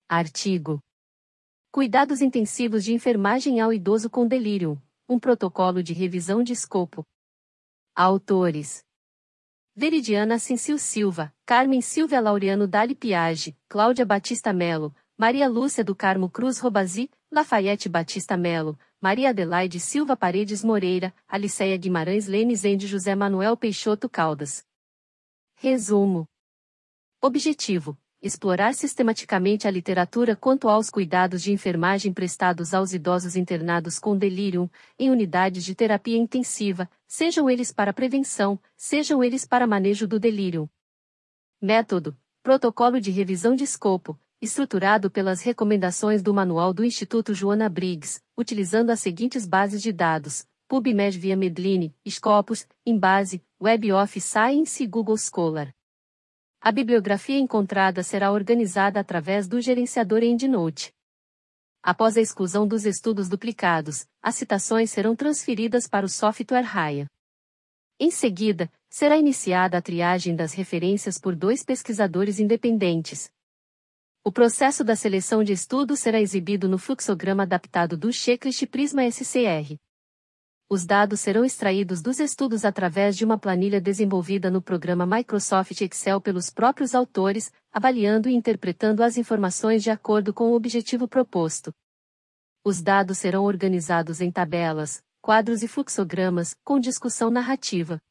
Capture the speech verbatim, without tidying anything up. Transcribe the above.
Artigo. Cuidados intensivos de enfermagem ao idoso com delírio. Um protocolo de revisão de escopo. Autores: Veridiana Ascensil Silva, Carmen Silvia Laureano Dali Piage, Cláudia Batista Melo, Maria Lúcia do Carmo Cruz Robazi, Lafayette Batista Melo, Maria Adelaide Silva Paredes Moreira, Aliceia Guimarães Lemes Ende José Manuel Peixoto Caldas. Resumo. Objetivo: explorar sistematicamente a literatura quanto aos cuidados de enfermagem prestados aos idosos internados com delírio, em unidades de terapia intensiva, sejam eles para prevenção, sejam eles para manejo do delírio. Método: protocolo de revisão de escopo, estruturado pelas recomendações do Manual do Instituto Joana Briggs, utilizando as seguintes bases de dados: PubMed via Medline, Scopus, Embase, Web of Science e Google Scholar. A bibliografia encontrada será organizada através do gerenciador EndNote. Após a exclusão dos estudos duplicados, as citações serão transferidas para o software Raya. Em seguida, será iniciada a triagem das referências por dois pesquisadores independentes. O processo da seleção de estudos será exibido no fluxograma adaptado do Checklist Prisma S C R. Os dados serão extraídos dos estudos através de uma planilha desenvolvida no programa Microsoft Excel pelos próprios autores, avaliando e interpretando as informações de acordo com o objetivo proposto. Os dados serão organizados em tabelas, quadros e fluxogramas, com discussão narrativa.